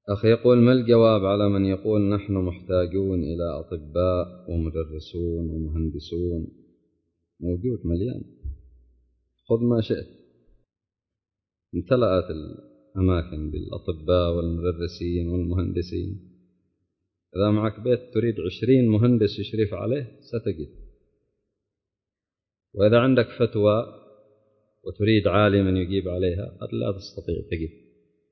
أخي يقول: ما الجواب على من يقول نحن محتاجون إلى أطباء ومدرسون ومهندسون؟ موجود مليان، خذ ما شئت، امتلأت الأماكن بالأطباء والمدرسين والمهندسين. إذا معك بيت تريد 20 مهندس يشرف عليه ستجد، وإذا عندك فتوى وتريد عالما يجيب عليها قد لا تستطيع تجد.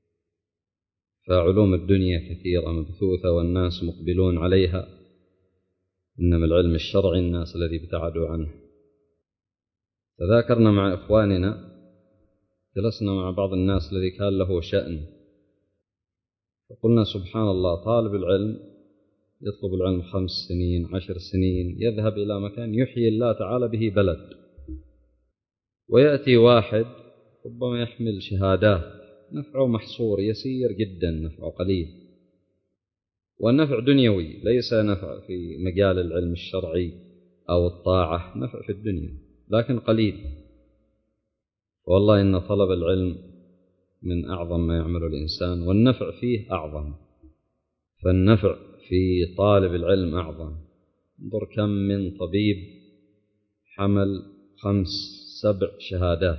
فعلوم الدنيا كثيرة مبثوثة والناس مقبلون عليها، إنما العلم الشرعي الناس الذي ابتعدوا عنه. تذاكرنا مع إخواننا، جلسنا مع بعض الناس الذي كان له شأن، فقلنا: سبحان الله، طالب العلم يطلب العلم 5 سنين 10 سنين، يذهب إلى مكان يحيي الله تعالى به بلد، ويأتي واحد ربما يحمل شهادات نفعه محصور يسير جدا، نفعه قليل، والنفع دنيوي ليس نفع في مجال العلم الشرعي أو الطاعة، نفع في الدنيا لكن قليل. والله إن طلب العلم من أعظم ما يعمل الإنسان، والنفع فيه أعظم، فالنفع في طالب العلم أعظم. انظر كم من طبيب حمل 5 7 شهادات،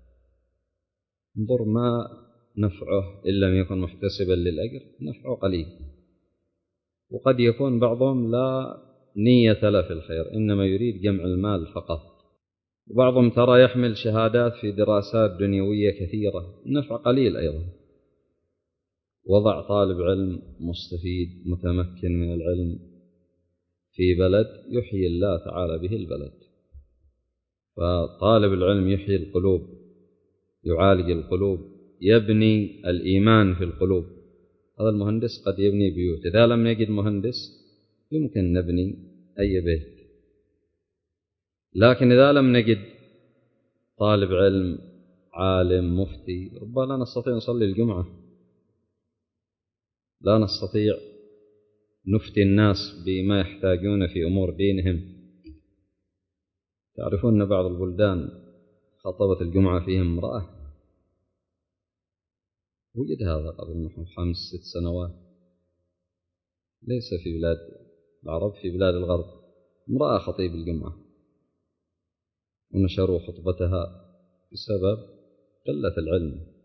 انظر ما نفعه إن لم يكن محتسبا للأجر، نفعه قليل. وقد يكون بعضهم لا نية له في الخير، إنما يريد جمع المال فقط. وبعضهم ترى يحمل شهادات في دراسات دنيوية كثيرة، النفع قليل أيضا. وضع طالب علم مستفيد متمكن من العلم في بلد يحيي الله تعالى به البلد. فطالب العلم يحيي القلوب، يعالج القلوب، يبني الإيمان في القلوب. هذا المهندس قد يبني بيوت، إذا لم يجد مهندس يمكن نبني أي بيت، لكن إذا لم نجد طالب علم عالم مفتي ربما لا نستطيع نصلي الجمعة، لا نستطيع نفتي الناس بما يحتاجون في أمور دينهم. تعرفون أن بعض البلدان خطبت الجمعة فيهم امرأة، وجد هذا قبل نحو 5 6 سنوات، ليس في بلاد العرب، في بلاد الغرب، امرأة خطيب الجمعة، ونشروا خطبتها بسبب قلة العلم.